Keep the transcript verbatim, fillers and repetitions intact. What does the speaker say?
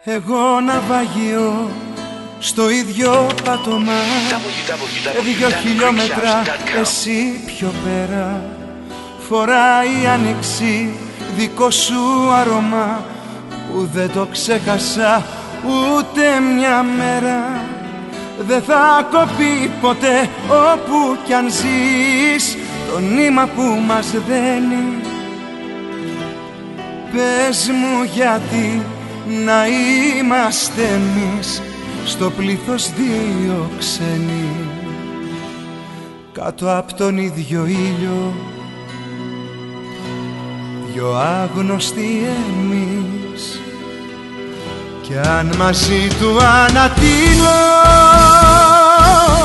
Εγώ ναυαγιώ στο ίδιο πάτωμα, δυο χιλιόμετρα εσύ πιο πέρα. Φοράει άνοιξη δικό σου άρωμα που δεν το ξέχασα ούτε μια μέρα. Δεν θα κοπεί ποτέ όπου κι αν ζεις το νήμα που μας δένει. Πες μου γιατί να είμαστε εμείς στο πλήθος δύο ξένοι, κάτω απ' τον ίδιο ήλιο, δυο άγνωστοι εμείς. Κι αν μαζί του ανατείλω